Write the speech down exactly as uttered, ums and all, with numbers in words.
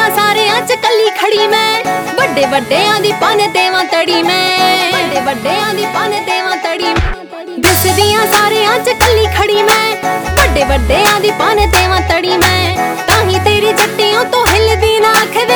ਦਿਸਦੀਆਂ ਸਾਰਿਆਂ ਚ ਕੱਲੀ ਖੜੀ ਮੈਂ, ਵੱਡੇ ਵੱਡਿਆਂ ਦੀ ਪੰਨ ਦੇਵਾਂ ਤੜੀ ਮੈਂ, ਵੱਡੇ ਵੱਡਿਆਂ ਦੀ ਪੰਨ ਦੇਵਾਂ ਤੜੀ ਮੈਂ। ਦਿਸਦੀਆਂ ਸਾਰਿਆਂ ਚ ਕੱਲੀ ਖੜੀ ਮੈਂ, ਵੱਡੇ ਵੱਡਿਆਂ ਦੀ ਪੰਨ ਦੇਵਾਂ ਤੜੀ ਮੈਂ। ਤਾਂ ਹੀ ਤੇਰੀ ਜੱਟੀਆਂ ਤੋਂ ਹਿੱਲਦੀ ਨਾ ਅੱਖ